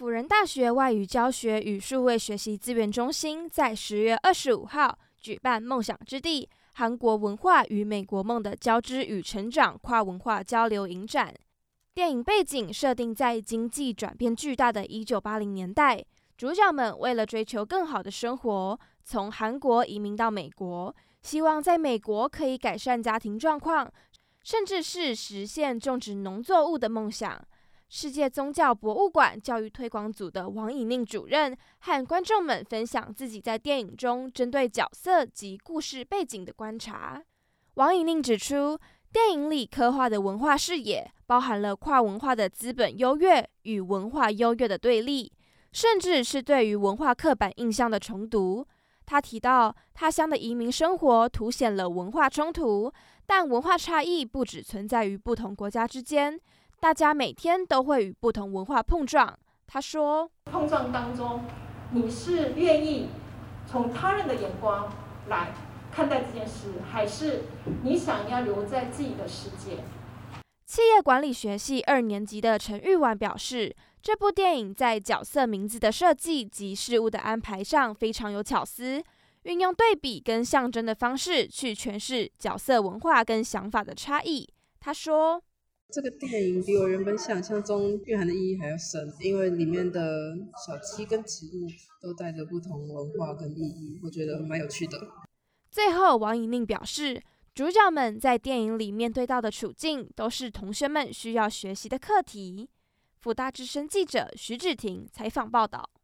辅仁大学外语教学与数位学习资源中心在10月25号举办梦想之地韩国文化与美国梦的交织与成长跨文化交流影展。电影背景设定在经济转变巨大的1980年代，主角们为了追求更好的生活，从韩国移民到美国，希望在美国可以改善家庭状况，甚至是实现种植农作物的梦想。世界宗教博物馆教育推广组的王以宁主任和观众们分享自己在电影中针对角色及故事背景的观察。王以宁指出，电影里刻画的文化视野包含了跨文化的资本优越与文化优越的对立，甚至是对于文化刻板印象的重读。他提到，他乡的移民生活凸显了文化冲突，但文化差异不只存在于不同国家之间，大家每天都会与不同文化碰撞。他说， 碰撞当中，你是愿意从他人的眼光来看待这件事，还是你想要留在自己的世界？ 企业管理学系2年级的陈玉婉表示，这部电影在角色名字的设计及事物的安排上非常有巧思，运用对比跟象征的方式去诠释角色文化跟想法的差异。他说， 这个电影比我原本想象中蕴含的意义还要深，因为里面的小鸡跟植物都带着不同文化跟意义，我觉得蛮有趣的。 最后，王以宁表示，主角们在电影里面对到的处境，都是同学们需要学习的课题。辅大之声记者徐志婷采访报道。